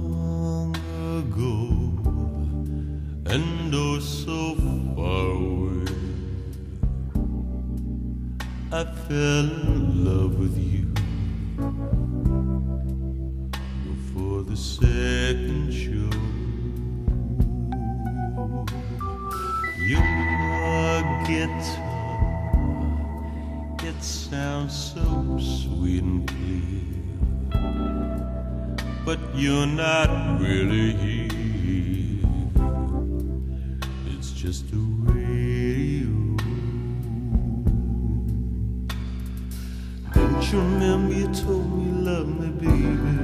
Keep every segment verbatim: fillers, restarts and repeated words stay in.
long ago, and oh so far away, I fell in love with you before the second show. Your guitar, it sounds so sweet and clear, but you're not really here. It's just a radio. Don't you remember you told me you loved me, baby?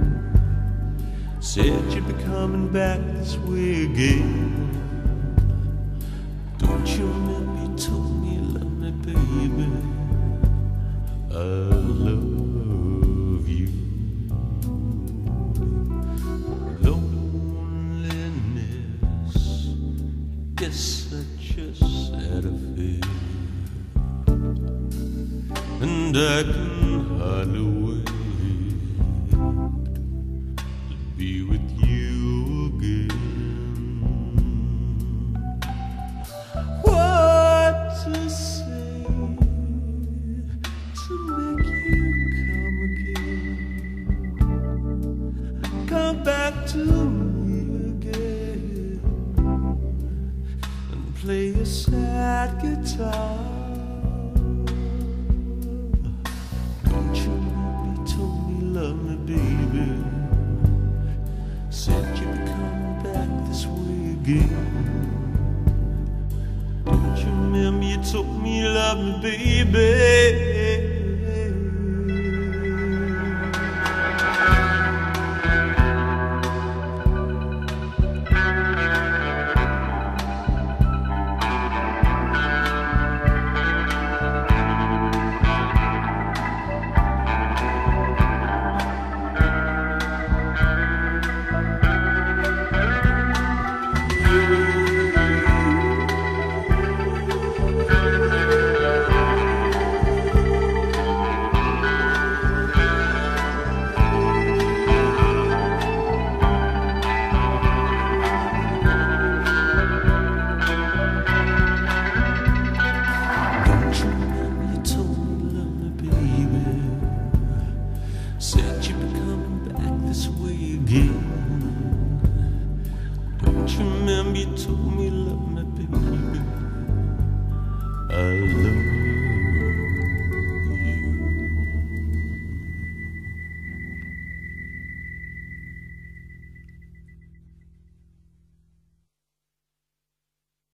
Said you'd be coming back this way again. Don't you remember you told me you loved me, baby? I love you. Loneliness is such a sad affair, and I can hardly wait to be with you again. What to say to make you come again? Come back to me again and play a sad guitar. Don't you remember you told me you loved me, baby? Said you'd be coming back this way again. Don't you remember you told me you loved me, baby?